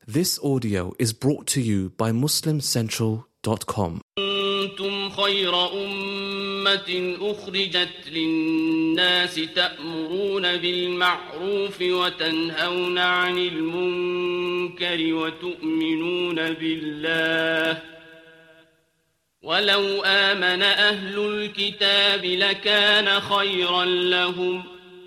This audio is brought to you by MuslimCentral.com. كنتم خير أمة أخرجت للناس تأمرون بالمعروف وتنهون عن المنكر وتؤمنون بالله ولو آمن أهل الكتاب لكان خيرا لهم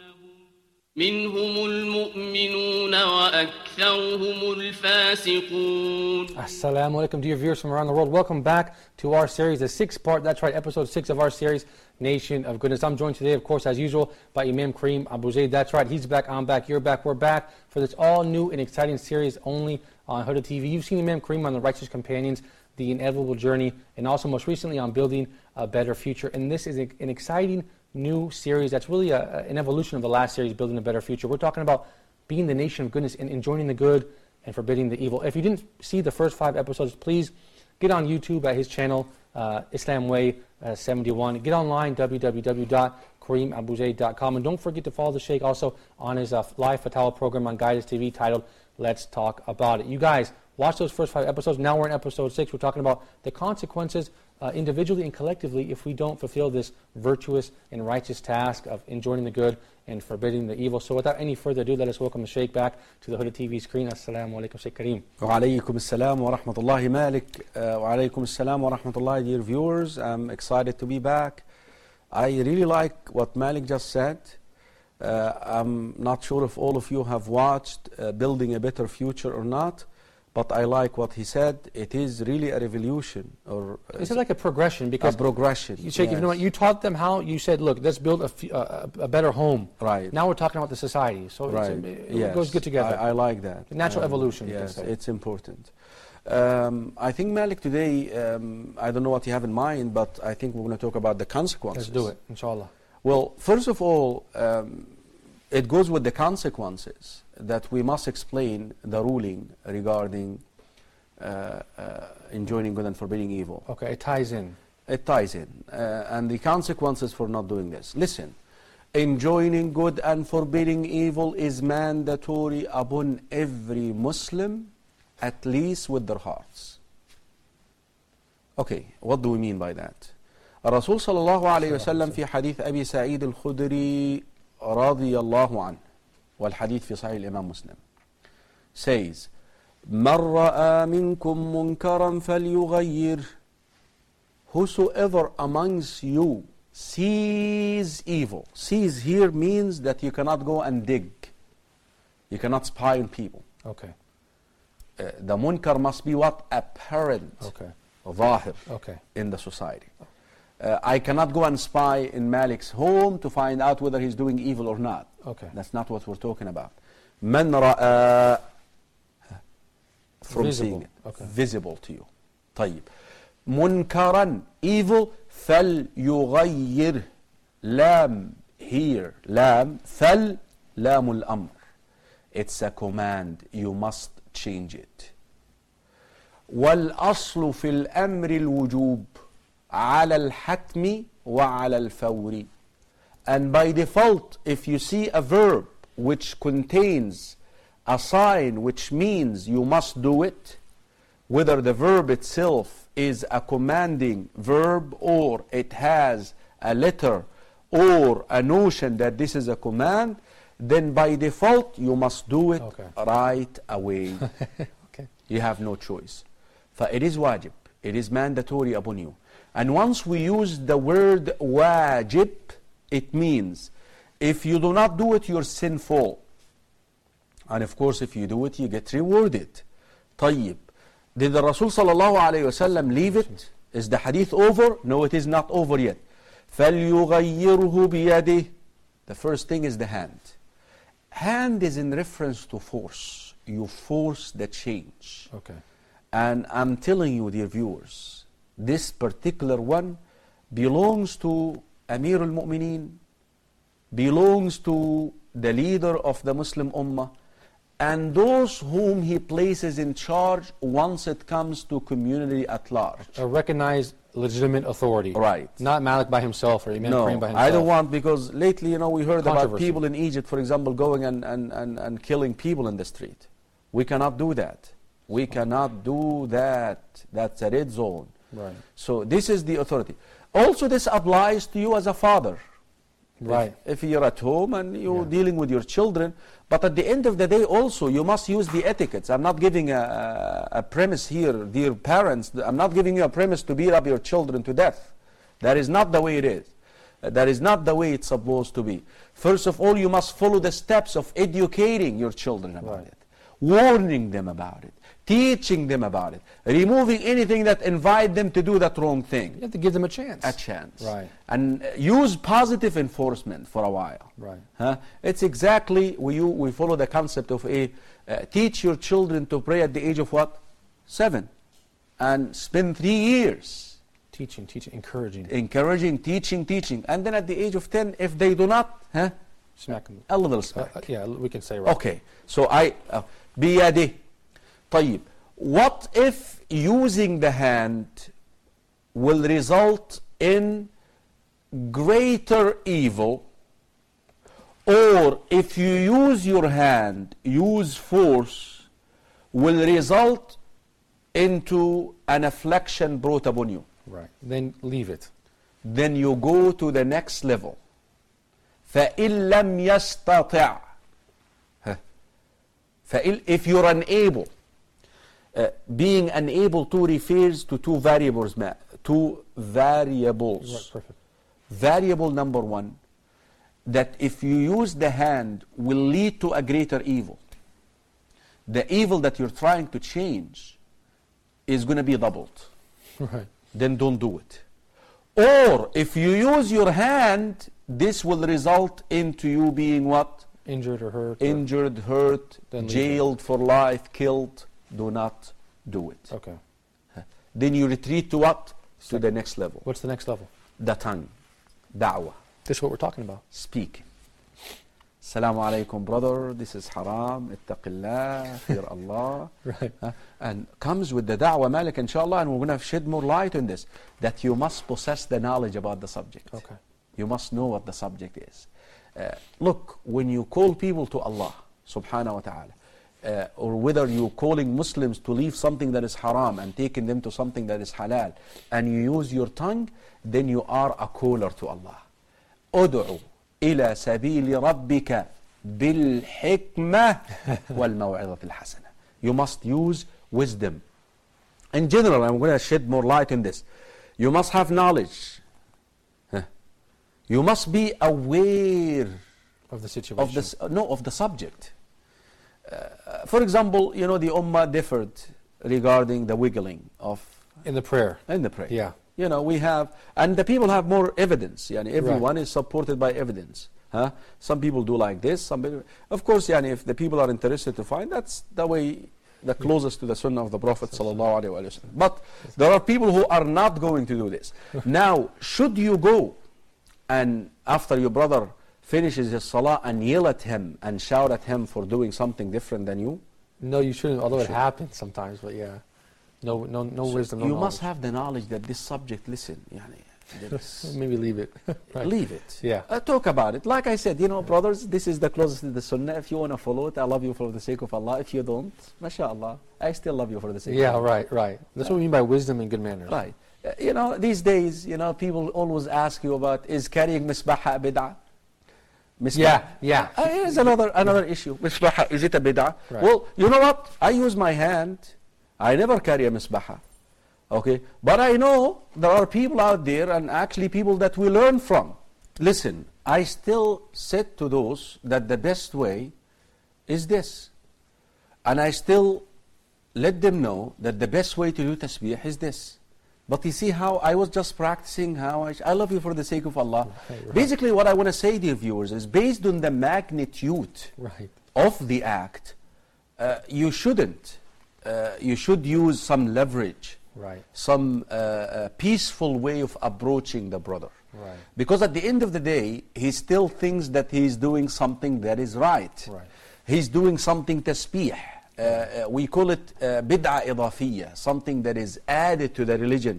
منهم المؤمنون وأكثرهم الفاسقون. Assalamu alaikum, dear viewers from around the world. Welcome back to our series, the 6th part, that's right, episode 6 of our series, Nation of Goodness. I'm joined today, of course, as usual, by Imam Kareem Abu Zayd. That's right, he's back, I'm back, you're back, we're back for this all new and exciting series only on Huda TV. You've seen Imam Kareem on The Righteous Companions, The Inevitable Journey, and also most recently on Building a Better Future. And this is an exciting new series that's really an evolution of the last series, Building a Better Future. We're talking about being the nation of goodness and enjoining the good and forbidding the evil. If you didn't see the first 5 episodes, please get on YouTube at his channel, Islam Way 71. Get online, www.kareemabuzayd.com. And don't forget to follow the Sheikh also on his live Fatawa program on Guidance TV titled Let's Talk About It. You guys, watch those first 5 episodes. Now we're in episode 6. We're talking about the consequences individually and collectively if we don't fulfill this virtuous and righteous task of enjoining the good and forbidding the evil. So without any further ado, let us welcome the Sheikh back to the Huda TV screen. Assalamu alaikum, Sheikh Kareem. Wa alaykum assalam wa rahmatullahi Malik. Wa alaykum assalam wa rahmatullahi, dear viewers. I'm excited to be back. I really like what Malik just said. I'm not sure if all of you have watched Building a Better Future or not, but I like what he said. It is really a revolution. Or It's like a progression. Because a progression. You, Sheikh, you know what, you taught them how, you said, look, let's build a better home. Right. Now we're talking about the society. So right. it goes good together. I like that. Natural evolution, you yes, can say. it's important. I think, Malik, today, I don't know what you have in mind, but I think we're going to talk about the consequences. Let's do it, inshallah. Well, first of all, it goes with the consequences that we must explain the ruling regarding enjoining good and forbidding evil. Okay, it ties in. It ties in. And the consequences for not doing this. Listen, enjoining good and forbidding evil is mandatory upon every Muslim, at least with their hearts. Okay, what do we mean by that? Rasul sallallahu alayhi wa sallam في حديث أبي سعيد الخدري رضي الله عنه والحديث في صحيح الإمام مسلم says من رأى منكم منكرا فليغير. Whosoever amongst you sees evil. Sees here means that you cannot go and dig. You cannot spy on people. Okay. The munkar must be what? Apparent. Okay. ظاهر. Okay. In the society. I cannot go and spy in Malik's home to find out whether he's doing evil or not. Okay. That's not what we're talking about. من رأى from visible. seeing it. Okay. Visible to you. طيب. منكرا evil فليغير. لام here. لام فل لام الأمر. It's a command. You must change it. والأصل في الأمر الوجوب على الحتم وعلى الفور. And by default, if you see a verb which contains a sign which means you must do it, whether the verb itself is a commanding verb or it has a letter or a notion that this is a command, then by default you must do it right away. Okay. You have no choice. It is wajib. It is mandatory upon you. And once we use the word wajib, it means if you do not do it, you're sinful. And of course, if you do it, you get rewarded. طيب. Did the Rasul sallallahu alayhi wa sallam leave it? Is the hadith over? No, it is not over yet. فَلْيُغَيِّرْهُ بِيَدِهِ. The first thing is the hand. Hand is in reference to force. You force the change. Okay. And I'm telling you, dear viewers, this particular one belongs to Amir al-Mu'mineen, belongs to the leader of the Muslim Ummah, and those whom he places in charge once it comes to community at large. A recognized legitimate authority. Right. Not Malik by himself or Imam Kareem by himself. I don't want, because lately, we heard about people in Egypt, for example, going and killing people in the street. We cannot do that. We cannot do that. That's a red zone. Right. So this is the authority. Also, this applies to you as a father. Right. If you're at home and you're Yeah. dealing with your children, but at the end of the day also, you must use the etiquettes. I'm not giving a premise here, dear parents. I'm not giving you a premise to beat up your children to death. That is not the way it is. That is not the way it's supposed to be. First of all, you must follow the steps of educating your children about Right. it, warning them about it, teaching them about it, removing anything that invite them to do that wrong thing. You have to give them a chance. A chance. Right. And use positive enforcement for a while. Right. It's exactly, we follow the concept of teach your children to pray at the age of what? 7. And spend 3 years Teaching, encouraging. encouraging, teaching. And then at the age of 10, if they do not, Smack them. a little smack. Yeah, we can say right. Okay, so بيده. طيب, what if using the hand will result in greater evil, or if you use your hand, use force, will result into an affliction brought upon you? Right. Then leave it. Then you go to the next level. فَإِن لَمْ يَسْتَطِعْ if you're unable, being unable to refers to two variables. Right, perfect. Variable number 1, that if you use the hand will lead to a greater evil. The evil that you're trying to change is going to be doubled. Right. Then don't do it. Or if you use your hand, this will result into you being what? Injured or hurt. Injured, hurt, Then leave jailed for life, killed. Do not do it. Okay. Then you retreat to what? To the next level. What's the next level? The tongue. Da'wah. This is what we're talking about. Speak. Assalamu alaikum, brother. This is haram. Ittaqillah. Fear Allah. Right. And comes with the da'wah, Malik, inshallah, and we're going to shed more light on this, that you must possess the knowledge about the subject. Okay. You must know what the subject is. Look, when you call people to Allah, subhanahu wa ta'ala, or whether you're calling Muslims to leave something that is haram and taking them to something that is halal, and you use your tongue, then you are a caller to Allah. أدعو إلى سبيل ربك بالحكمة والموعظة الحسنة. You must use wisdom. In general, I'm going to shed more light on this. You must have knowledge. You must be aware Of the situation. of the subject. For example, the Ummah differed regarding the wiggling of In the prayer. in the prayer. Yeah. We have, and the people have more evidence. Everyone is supported by evidence. Some people do like this. Some people, of course, if the people are interested to find, that's the way, the closest to the Sunnah of the Prophet sallallahu alaihi wasallam. But there are people who are not going to do this. Now, should you go and after your brother finishes his salah and yell at him and shout at him for doing something different than you? No, you shouldn't, although it happens sometimes, but yeah. No wisdom, no You knowledge. must have the knowledge that this subject, listen, Maybe leave it. Right. leave it. Yeah. Talk about it. Like I said, brothers, this is the closest to the Sunnah. If you want to follow it, I love you for the sake of Allah. If you don't, mashallah, I still love you for the sake of Allah. Right. That's what we mean by wisdom and good manners. Right. These days, people always ask you about, is carrying misbaha bid'ah? Yeah. Here's another issue. Misbaha, is it a bid'ah? Right. Well, you know what? I use my hand. I never carry a misbaha. Okay? But I know there are people out there, and actually people that we learn from. Listen, I still said to those that the best way is this. And I still let them know that the best way to do tasbih is this. But you see how I was just practicing how I love you for the sake of Allah. Right. Basically what I want to say, dear viewers, is based on the magnitude Right. of the act, you shouldn't. You should use some leverage, Right. some peaceful way of approaching the brother. Right. Because at the end of the day, he still thinks that he's doing something that is right. Right. He's doing something tasbih. We call it bid'ah idafiyya, something that is added to the religion.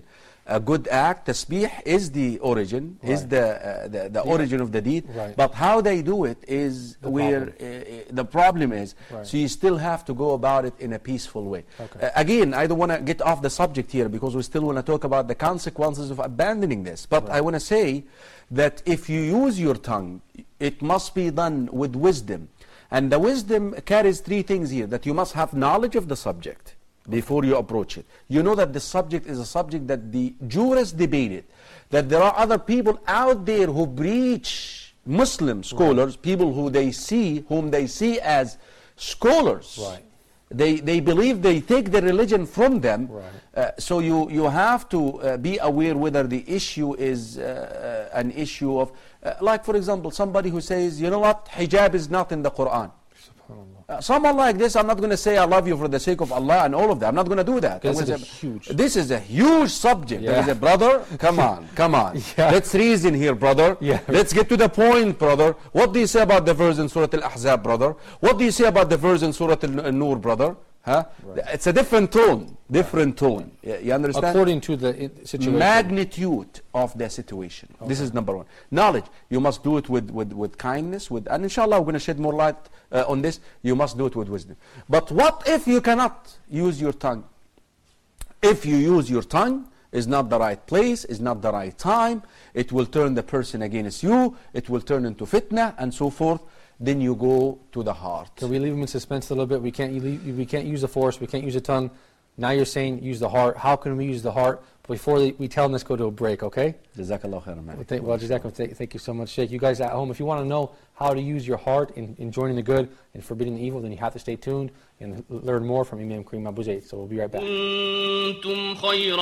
a good act. Tasbih is the origin, is the origin of the deed. Right. But how they do it is where the problem is. Right. So you still have to go about it in a peaceful way. Okay. Again, I don't want to get off the subject here because we still want to talk about the consequences of abandoning this. But I want to say that if you use your tongue, it must be done with wisdom. And the wisdom carries three things here: that you must have knowledge of the subject before you approach it. You know that the subject is a subject that the jurists debated, that there are other people out there who breach Muslim scholars, people whom they see as scholars. Right. They believe they take the religion from them. Right. So you have to be aware whether the issue is an issue of, like for example, somebody who says, you know what, hijab is not in the Quran. Someone like this, I'm not going to say I love you for the sake of Allah and all of that. I'm not going to do that. This is a huge subject. Yeah. There is a brother, come on. Yeah. Let's reason here, brother. Yeah. Let's get to the point, brother. What do you say about the verse in Surah Al-Ahzab, brother? What do you say about the verse in Surah Al-Nur, brother? Huh? Right. It's a different tone. You understand? According to the situation. Magnitude of the situation. Okay. This is number one. Knowledge. You must do it with kindness. And inshallah, we're going to shed more light on this. You must do it with wisdom. But what if you cannot use your tongue? If you use your tongue, is not the right place, is not the right time, it will turn the person against you, it will turn into fitna, and so forth. Then you go to the heart. Can we leave them in suspense a little bit? We can't use the force, we can't use the tongue. Now you're saying use the heart. How can we use the heart? Before we tell them, let's go to a break, okay? Jazakallah khairan, man. Thank you so much, Sheikh. You guys at home, if you want to know how to use your heart in joining the good and forbidding the evil, then you have to stay tuned and learn more from Imam Kareem Abu Zayd. So we'll be right back. كنتم خير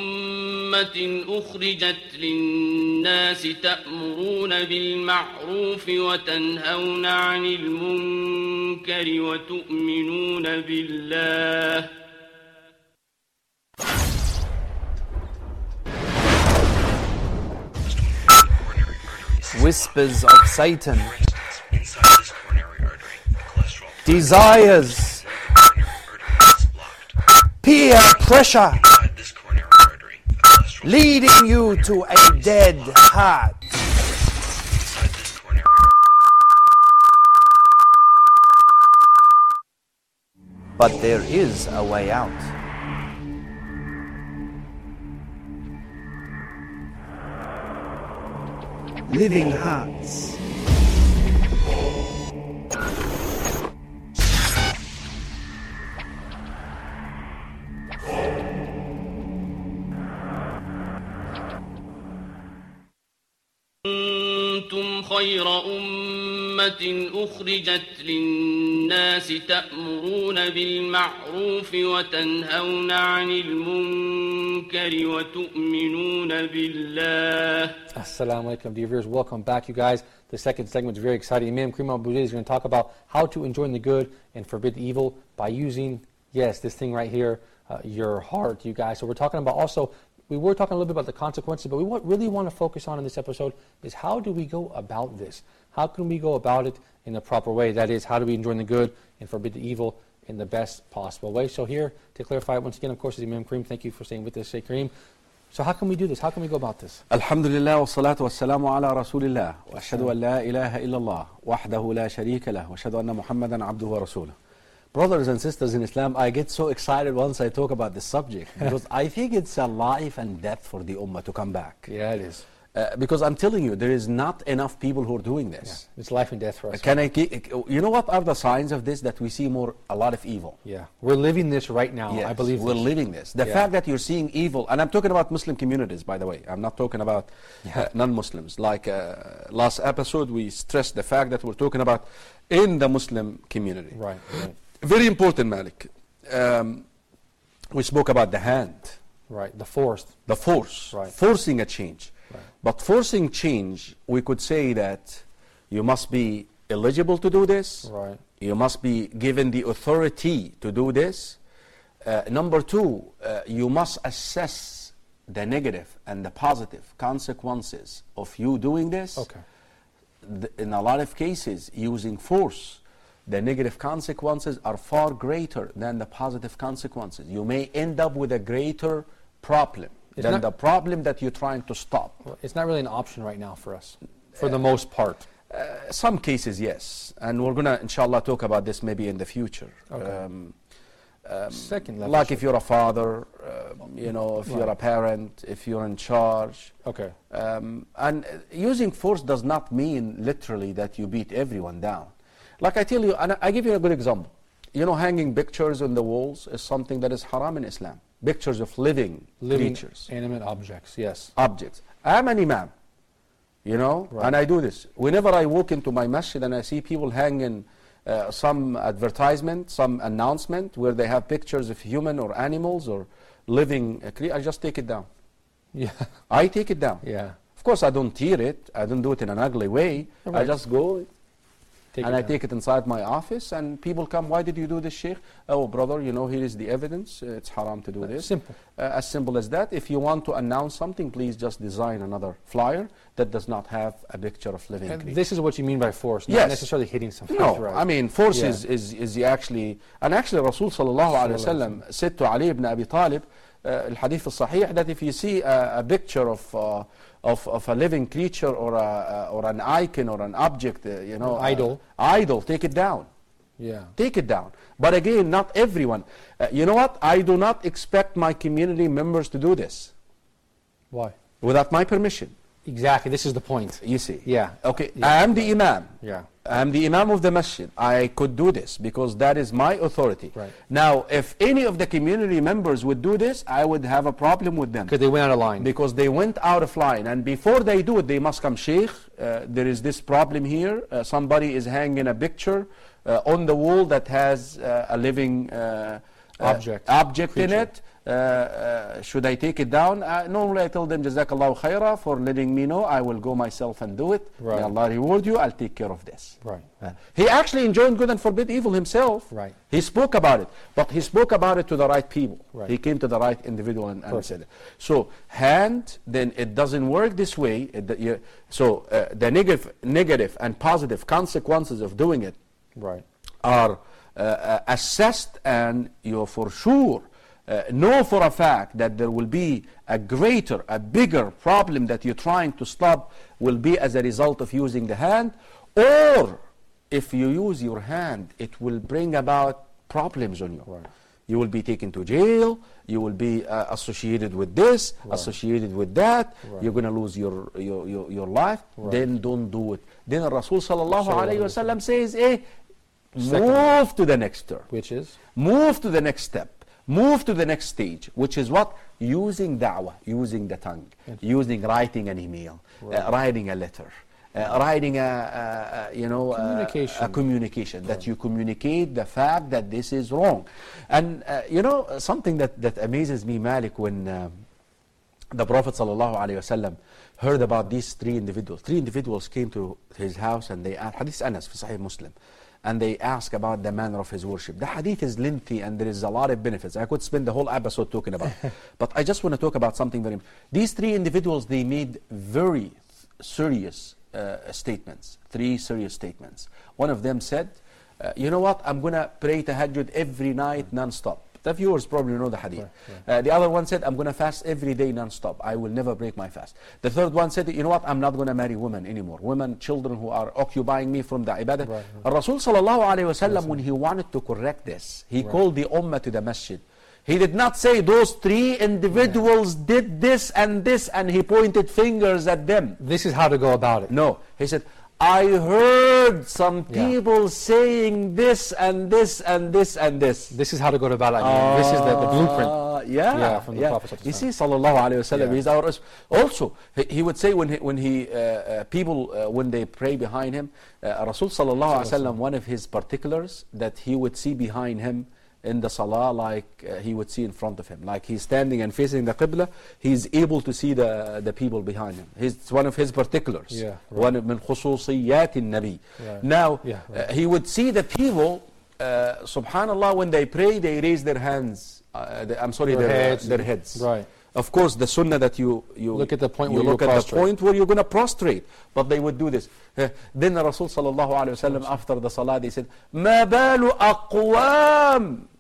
أمة أخرجت للناس تأمرون بالمعروف وتنهون عن المنكر وتؤمنون بالله. Whispers of Satan, desires, peer pressure, leading you to a dead heart. But there is a way out. Living Hearts. كنتم خير أمة أخرجت للناس تأمرون بالمعروف وتنهون عن المنكر وتؤمنون بالله. Assalamu alaikum, dear viewers. Welcome back, you guys. The second segment is very exciting. Imam Kareem Abu Zayd is going to talk about how to enjoin the good and forbid the evil by using, yes, this thing right here, your heart, you guys. So we're talking about also, we were talking a little bit about the consequences, but we really want to focus on in this episode is how do we go about this? How can we go about it in the proper way? That is, how do we enjoin the good and forbid the evil in the best possible way? So here, to clarify it once again, of course, is Imam Kareem. Thank you for staying with us, Sheikh Kareem. So how can we do this? How can we go about this? Alhamdulillah wa salatu wa salamu ala rasulillah wa ashhadu an la ilaha illallah wahdahu la sharika lah wa ashhadu anna Muhammadan abduhu wa rasuluh. Brothers and sisters in Islam, I get so excited once I talk about this subject because I think it's a life and death for the ummah to come back. Yeah, it is. Because I'm telling you, there is not enough people who are doing this. Yeah, it's life and death for us. You know what are the signs of this? That we see a lot of evil. Yeah, we're living this right now. Yes, I believe we're living this. The fact that you're seeing evil, and I'm talking about Muslim communities, by the way. I'm not talking about non-Muslims. Like last episode, we stressed the fact that we're talking about in the Muslim community. Right. Very important, Malik. We spoke about the hand. Right, the force. The force. Right. Forcing a change. Right. But forcing change, we could say that you must be eligible to do this. Right. You must be given the authority to do this. Number two, you must assess the negative and the positive consequences of you doing this. Okay. In a lot of cases, using force, the negative consequences are far greater than the positive consequences. You may end up with a greater problem. than the problem that you're trying to stop. It's not really an option right now for us, for the most part. Some cases, yes. And we're going to, inshallah, talk about this maybe in the future. Okay. Second level. Like if you're a father, if you're a parent, if you're in charge. Okay. And using force does not mean literally that you beat everyone down. Like I tell you, and I give you a good example. Hanging pictures on the walls is something that is haram in Islam. Pictures of living creatures. Animate objects, yes. Objects. I'm an imam, Right. and I do this. Whenever I walk into my masjid and I see people hanging some advertisement, some announcement where they have pictures of human or animals or living creatures, I just take it down. Yeah. I take it down. Yeah. Of course, I don't tear it. I don't do it in an ugly way. Right. I just go Take and it I down. take it inside my office, and people come, why did you do this, Sheikh? Oh, brother, here is the evidence. It's haram to do this. Simple. As simple as that. If you want to announce something, please just design another flyer that does not have a picture of living And creatures. this is what you mean by force, not Yes. necessarily hitting something. No, Right. I mean, force Yeah. is actually, and actually Rasul sallallahu alayhi wa sallam said to Ali ibn Abi Talib, al-hadith al-sahih, that if you see a picture of a living creature or an icon or an object, idol, take it down. Yeah. Take it down. But again, not everyone. You know what? I do not expect my community members to do this Why? without my permission. Exactly. This is the point. You see? Yeah. Okay. Yeah. I am the imam. Yeah. I am the imam of the masjid. I could do this because that is my authority. Right. Now, if any of the community members would do this, I would have a problem with them. Because they went out of line. Because they went out of line. And before they do it, they must come, Sheikh, there is this problem here. Somebody is hanging a picture on the wall that has a living object in it. Should I take it down? Normally I tell them, Jazakallahu khaira for letting me know. I will go myself and do it. Right. May Allah reward you. I'll take care of this. Right. He actually enjoined good and forbid evil himself. Right. He spoke about it. But he spoke about it to the right people. Right. He came to the right individual and said it. So hand, then it doesn't work this way. The negative and positive consequences of doing it Right. are assessed, and you for sure know for a fact that there will be a bigger problem that you're trying to stop will be as a result of using the hand, or if you use your hand, it will bring about problems on you. Right. You will be taken to jail, you will be associated with this, associated with that, you're going to lose your life, then don't do it. Then Rasul sallallahu alayhi wa sallam says, move to the next term. Which is? Move to the next step. Move to the next stage, which is what? Using da'wah, using the tongue, writing an email, writing a letter, writing a communication, that you communicate the fact that this is wrong. And something that amazes me, Malik, when the Prophet ﷺ heard about these three individuals. Three individuals came to his house and they asked, Hadith Anas fi Sahih Muslim, and they ask about the manner of his worship. The hadith is lengthy and there is a lot of benefits. I could spend the whole episode talking about it. But I just want to talk about something very important. These three individuals, they made very serious statements, 3 serious statements. One of them said, you know what, I'm going to pray tahajjud every night non-stop. The viewers probably know the hadith. The other one said, I'm going to fast every day non-stop. I will never break my fast. The third one said, you know what, I'm not going to marry women anymore. Women, children who are occupying me from the ibadah. Rasul sallallahu alayhi wa sallam, when he wanted to correct this, he called the ummah to the masjid. He did not say those 3 individuals did this, and he pointed fingers at them. This is how to go about it. No, he said, I heard some people saying this and this and this and this. This is how to go about it. This is the blueprint. Yeah, from the Prophet. You see, sallallahu alayhi wa sallam, he's our also. He would say when people when they pray behind him, Rasul sallallahu alayhi wa sallam, one of his particulars that he would see behind him in the salah, like he would see in front of him, like he's standing and facing the qibla, he's able to see the people behind him. It's one of his particulars. Yeah, one of min khususiyat al-nabi. Now he would see the people, subhanallah, when they pray, they raise their hands. Their heads. Right. Of course, the sunnah that you look at the point where you're going to prostrate, but they would do this. Then the Rasul sallallahu alaihi wasallam, after the salah, they said, "Ma balu aqwam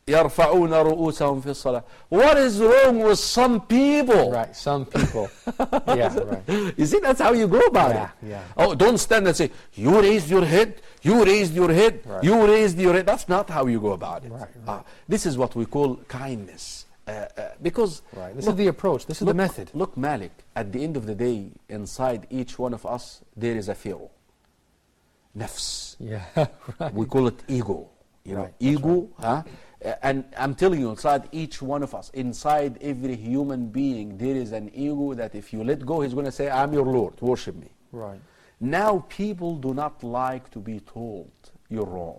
يرفعون رؤوسهم في الصلاة. What is wrong with some people? Right, some people. Yeah, right. You see, that's how you go about Yeah, it. yeah. Oh, don't stand and say, you raised your head, you raised your head, Right. you raised your head. That's not how you go about it. Right, right. This is what we call kindness. Because Right. This look, is the approach. This is the method. Look, Malik, at the end of the day, inside each one of us, there is a pharaoh. Nafs. Yeah, right. We call it ego. You know, Right, that's ego, huh? And I'm telling you, inside each one of us, inside every human being, there is an ego that if you let go, he's going to say, I'm your Lord, worship me. Right. Now, people do not like to be told you're wrong.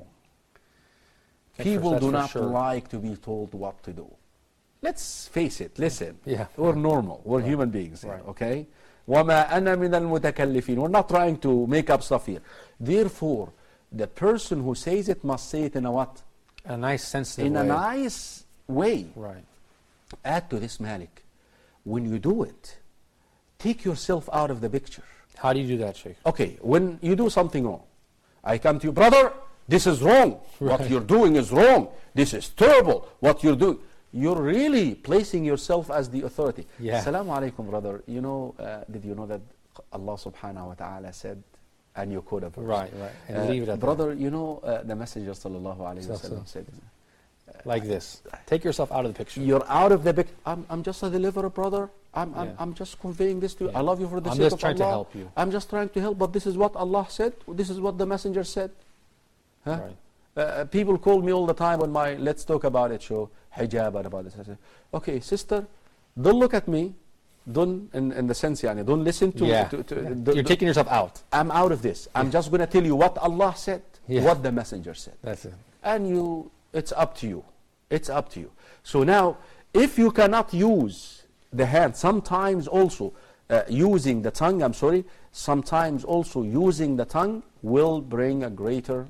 People that's do for not sure. like to be told what to do. Let's face it, listen. Yeah. We're normal. We're human beings here, Right. okay? وَمَا أَنَا مِنَ الْمُتَكَلِّفِينَ. We're not trying to make up stuff here. Therefore, the person who says it must say it in a what? A nice, sensitive In way. a nice way. Right. Add to this, Malik. When you do it, take yourself out of the picture. How do you do that, Sheikh? Okay, when you do something wrong, I come to you, brother, this is wrong. What Right. you're doing is wrong. This is terrible. What you're doing. You're really placing yourself as the authority. Yeah. Assalamu alaikum, brother. You know, did you know that Allah subhanahu wa ta'ala said, and you quote a verse. Right, right. And leave it at brother, you know, the Messenger sallallahu alayhi wa So. sallam said, that. Like this. Take yourself out of the picture. you're out of the big, I'm just a deliverer, brother. Yeah. I'm just conveying this to you. Yeah. I love you for the I'm sake just of trying to Allah. help you. I'm just trying to help, but this is what Allah said. This is what the Messenger said. Huh? Right. People call me all the time on my Let's Talk About It show, hijab and about this. I say, okay, sister, don't look at me. Don't, in the sense, yani, don't listen to, Yeah. You're taking yourself out. I'm out of this. I'm just going to tell you what Allah said, Yeah. what the Messenger said. That's it. And you, it's up to you. It's up to you. So now, if you cannot use the hand, sometimes also using the tongue, sometimes also using the tongue will bring a greater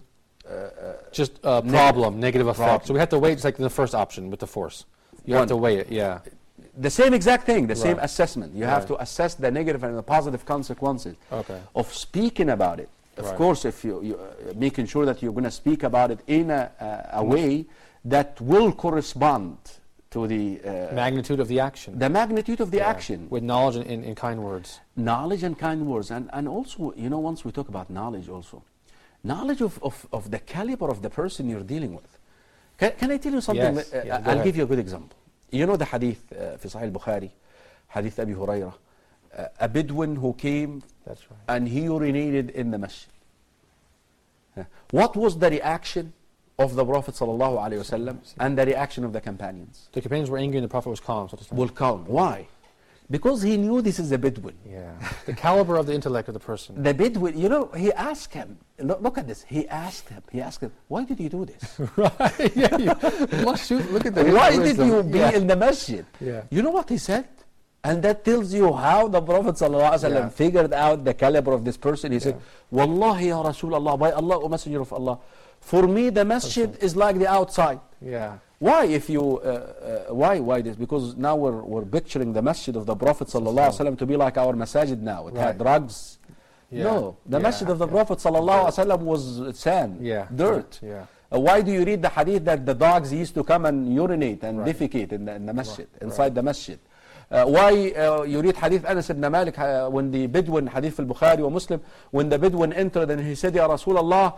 Just a problem, negative effect. Problem. So we have to weigh, just like the first option with the force. You have One. to weigh it, yeah. the same exact thing, the same Right. assessment. You have Right. to assess the negative and the positive consequences Okay. of speaking about it. Of Right. course, if you making sure that you're going to speak about it in a way that will correspond to the Magnitude of the action. magnitude of the Yeah. action. With knowledge and kind words. Knowledge and kind words. And also, you know, once we talk about knowledge also, knowledge of the caliber of the person you're dealing with. Can I tell you something? Yes. Yeah, go I'll ahead. give you a good example. You know the hadith في صحيح البخاري, hadith Abi Hurairah, a Bedouin who came That's right. and he urinated in the masjid. What was the reaction of the Prophet sallallahu alaihi wasallam and the reaction of the companions? The companions were angry and the Prophet was calm. So to speak. Will calm. Why? Because he knew this is a Bedouin. Yeah. The caliber of the intellect of the person. The Bedouin, you know, he asked him, look at this, he asked him, why did you do this? Right. Yeah. You must shoot. Look at the Why did wisdom. you be Yeah. in the masjid? Yeah. You know what he said? And that tells you how the Prophet ﷺ Yeah. figured out the caliber of this person. He said, Wallahi ya Rasulullah, by Allah, O Messenger of Allah, for me the masjid is like the outside. Yeah. Why if you, why this? Because now we're picturing the masjid of the Prophet ﷺ to be like our masajid now. It had Right. rugs. Yeah. No, the Yeah. masjid of the Yeah. Prophet ﷺ was sand, Yeah. dirt. Yeah. Why do you read the hadith that the dogs used to come and urinate and Right. defecate in the masjid, Right. inside the masjid? Why you read hadith Anas ibn Malik when the Bedouin, hadith al-Bukhari or Muslim, when the Bedouin entered and he said, Ya Rasulullah,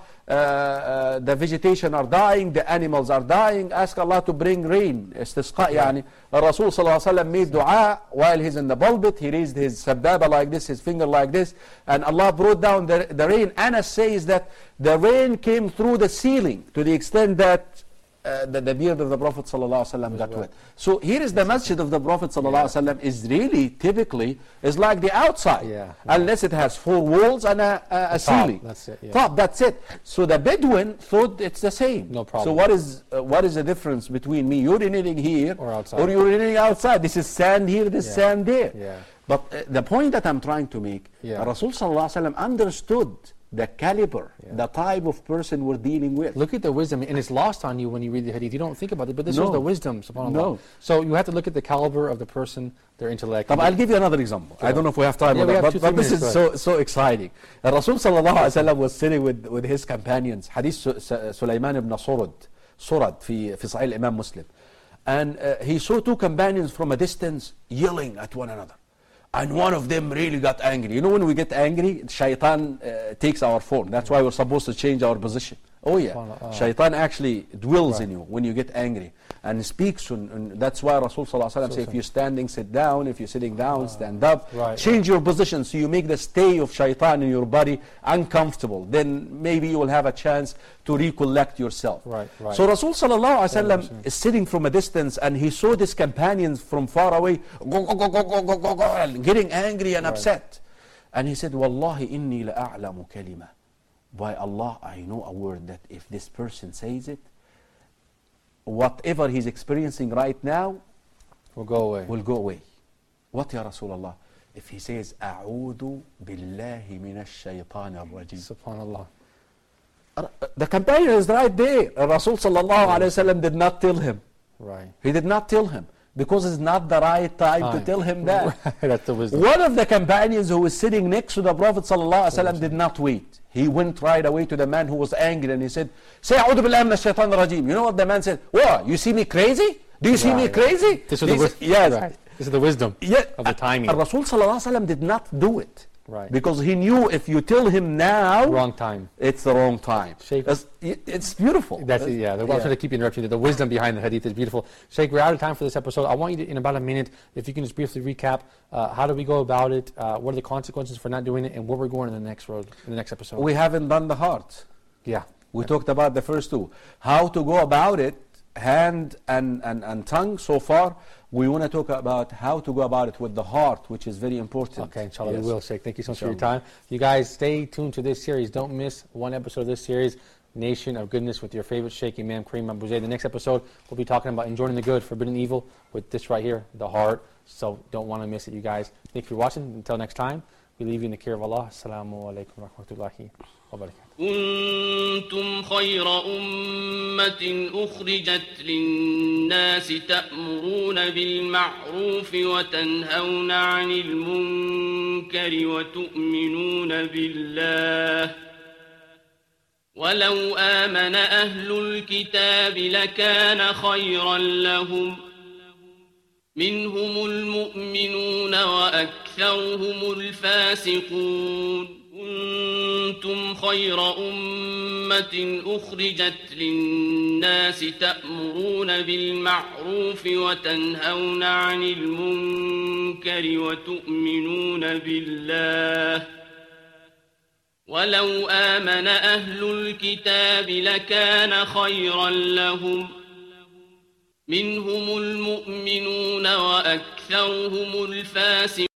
the vegetation are dying, the animals are dying, ask Allah to bring rain. Istisqa, yani. Rasul sallallahu alaihi wasallam made dua while he's in the pulpit, he raised his sababa like this, his finger like this, and Allah brought down the rain. Anas says that the rain came through the ceiling to the extent that the beard of the Prophet ﷺ got wet. So here is the masjid of the Prophet ﷺ is really typically is like the outside, Yeah. unless it has 4 walls and a ceiling. That's it, yeah. Top, that's it. So the Bedouin thought it's the same. No problem. So what is the difference between me urinating here Or outside. or urinating outside? This is sand here, this is Yeah. sand there. Yeah. But the point that I'm trying to make, Yeah. Rasul ﷺ understood the caliber, Yeah. the type of person we're dealing with. Look at the wisdom, and it's lost on you when you read the hadith. You don't think about it, but this No. is the wisdom, subhanAllah. No. So you have to look at the caliber of the person, their intellect. I'll give you another example. I don't know if we have time Yeah, on we that, have 2-3 but this minutes, is so exciting. Rasul sallallahu alaihi wasallam was sitting with his companions. Hadith Sulaiman ibn Surud. Surad في صحيح الإمام Muslim. And he saw two companions from a distance yelling at one another. And one of them really got angry. You know, when we get angry, shaitan takes our form. That's why we're supposed to change our position. Oh yeah, shaitan actually dwells in you when you get angry and speaks. And that's why Rasul Sallallahu Alaihi Wasallam says, if you're standing, sit down. If you're sitting down, stand up. Change your position so you make the stay of shaitan in your body uncomfortable. Then maybe you will have a chance to recollect yourself. So Rasul Sallallahu Alaihi Wasallam is sitting from a distance and he saw these companions from far away getting angry and upset. And he said, Wallahi inni la a'lamu kalima. By Allah, I know a word that if this person says it, whatever he's experiencing right now will go away. What, Ya Rasulullah? If he says, A'udhu billahi minash shaytan al-rajim. Subhanallah. The companion is right there. Rasul Sallallahu Alaihi Wasallam did not tell him. He did not tell him. Because it's not the right time to tell him that. That's the wisdom. One of the companions who was sitting next to the Prophet ﷺ did not wait. He went right away to the man who was angry and he said, say, A'udhu billahi minash shaitan rajim. You know what the man said? What? You see me crazy? Do you see me crazy? This is the wisdom. Yes. This is the wisdom of the timing. Rasul ﷺ did not do it. Because he knew if you tell him now, wrong time. It's the wrong time. Sheikh, it's beautiful. That's it, yeah. I'm trying to keep interrupting you. The wisdom behind the hadith is beautiful. Sheikh, we're out of time for this episode. I want you to, in about a minute, if you can just briefly recap, how do we go about it? What are the consequences for not doing it, and where we're going in the next road, in the next episode? We haven't done the heart. Yeah. We talked about the first two. How to go about it, hand and tongue so far. We want to talk about how to go about it with the heart, which is very important. Okay, inshallah we will, Sheikh. Thank you so much for your time. You guys stay tuned to this series. Don't miss one episode of this series, Nation of Goodness, with your favorite Sheikh, Imam Kareem Abu Zayd. The next episode, we'll be talking about enjoying the good, forbidding evil, with this right here, the heart. So don't want to miss it, you guys. Thank you for watching. Until next time, we leave you in the care of Allah. Assalamu alaikum wa rahmatullahi wa barakatuh. كنتم خير أمة أخرجت للناس تأمرون بالمعروف وتنهون عن المنكر وتؤمنون بالله ولو آمن أهل الكتاب لكان خيرا لهم منهم المؤمنون وأكثرهم الفاسقون كنتم خير أمة أخرجت للناس تأمرون بالمعروف وتنهون عن المنكر وتؤمنون بالله ولو آمن أهل الكتاب لكان خيرا لهم منهم المؤمنون وأكثرهم الفاسقون